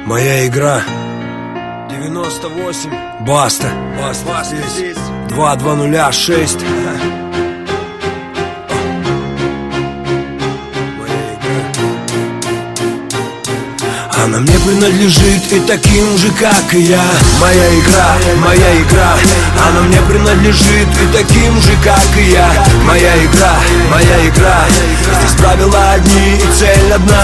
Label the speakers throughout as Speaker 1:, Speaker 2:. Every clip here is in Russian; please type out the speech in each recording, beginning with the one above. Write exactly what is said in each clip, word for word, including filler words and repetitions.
Speaker 1: Моя игра. девяносто восемь. Баста. Баста, Баста здесь. два два нуля шесть. Она мне принадлежит и таким же, как и я. Моя игра, моя игра. Она мне принадлежит и таким же, как и я. Моя игра, моя игра. Здесь правила одни и цель одна.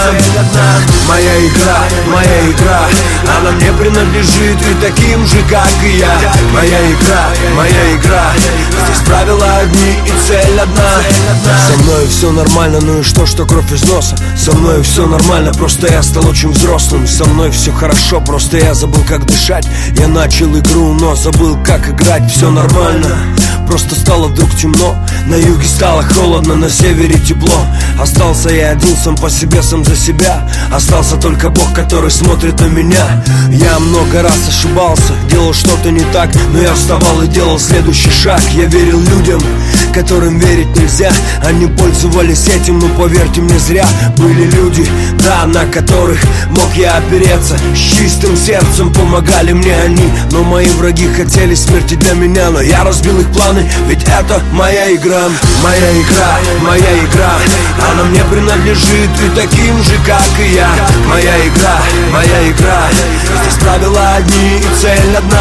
Speaker 1: Моя игра, моя игра. Она мне принадлежит и таким же, как и я. Моя игра, моя игра. Здесь правила одни и цель одна. Со мной все нормально, ну и что, что кровь из носа. Со мной все нормально, просто я стал очень взрослым. Со мной все хорошо, просто я забыл, как дышать. Я начал игру, но забыл, как играть. Все нормально, просто стало вдруг темно. На юге стало холодно, на севере тепло. Остался я один, сам по себе, сам за себя. Остался только Бог, который смотрит на меня. Я много раз ошибался, делал что-то не так, но я вставал и делал следующий шаг. Я верил людям, которым верить нельзя. Они пользовались этим, но поверьте мне, зря. Были люди, да, на которых мог я опереться. С чистым сердцем помогали мне они. Но мои враги хотели смерти для меня. Но я разбил их планы, ведь это моя игра. Моя игра, моя игра. Она мне принадлежит и таким же, как и я. Моя игра, моя игра. Здесь правила одни и цель одна.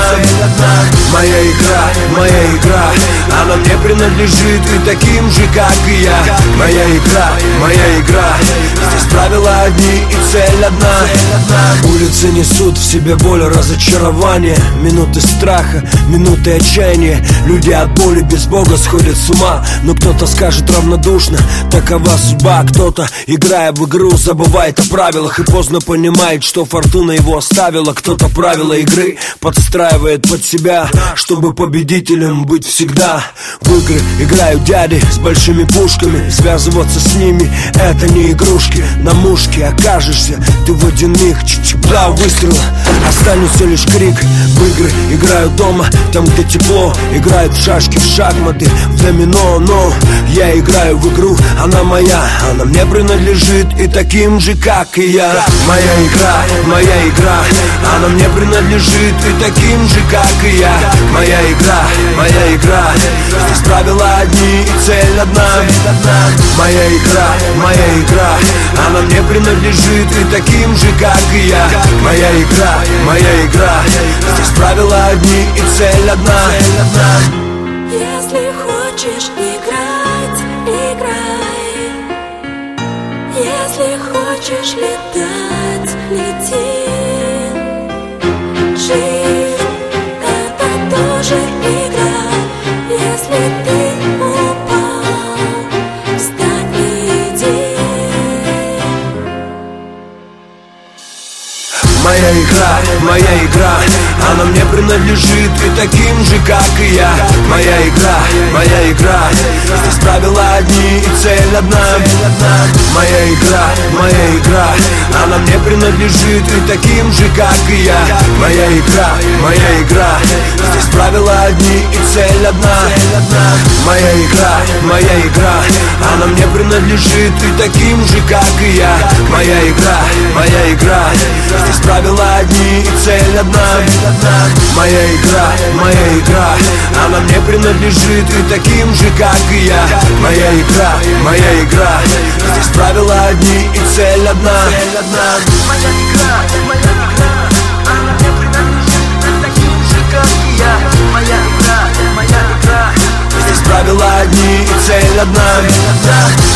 Speaker 1: Моя игра, моя игра. Она мне принадлежит и таким же, как и я. Моя игра, моя игра. Здесь правила одни и цель одна. Улицы несут в себе боль, разочарование. Минуты страха, минуты отчаяния. Люди от боли без Бога сходят с ума. Но кто-то скажет равнодушно, такова судьба. Кто-то, играя в игру, забывает о правилах и поздно понимает, что фортуна его оставила. Кто-то правила игры подстраивает под себя, чтобы победителем быть всегда. В игры играют дяди с большими пушками. Связываться с ними — это не игрушки. На мушке окажешься ты в один миг. Два выстрела, останется лишь крик. В игры играют дома, там где тепло. Играют в шашки, в шахматы, в домино. Но я играю в игру, она моя. Она мне принадлежит и таким же, как и я. Моя игра, моя игра. Она мне принадлежит и таким же, как и я. Моя игра, моя игра. Здесь правила одни и цель одна. Моя игра, моя игра. Она мне принадлежит и таким же, как и я. Моя игра, моя игра. Здесь правила одни и цель одна.
Speaker 2: Если хочешь играть, играй. Если хочешь летать, лети. Жизнь — это тоже игра. Если ты упал, встань и иди.
Speaker 1: Моя игра, моя игра. Она мне принадлежит и таким же, как и я. Моя игра, моя игра. Здесь правила одни и цель одна. Моя игра, моя игра. Она мне принадлежит и таким же, как и я. Моя игра, моя игра. Здесь правила одни и цель одна. Моя игра, моя игра. Она мне принадлежит и таким же, как и я. Моя игра, моя игра. Здесь правила одни и цель одна. Моя игра, моя игра. Она мне принадлежит и таким же, как и я. Моя игра, моя игра. Здесь правила одни и цель одна.
Speaker 3: Моя игра, моя игра. Она мне принадлежит и таким же, как и я. Моя игра, моя игра.
Speaker 1: Здесь правила одни и цель одна.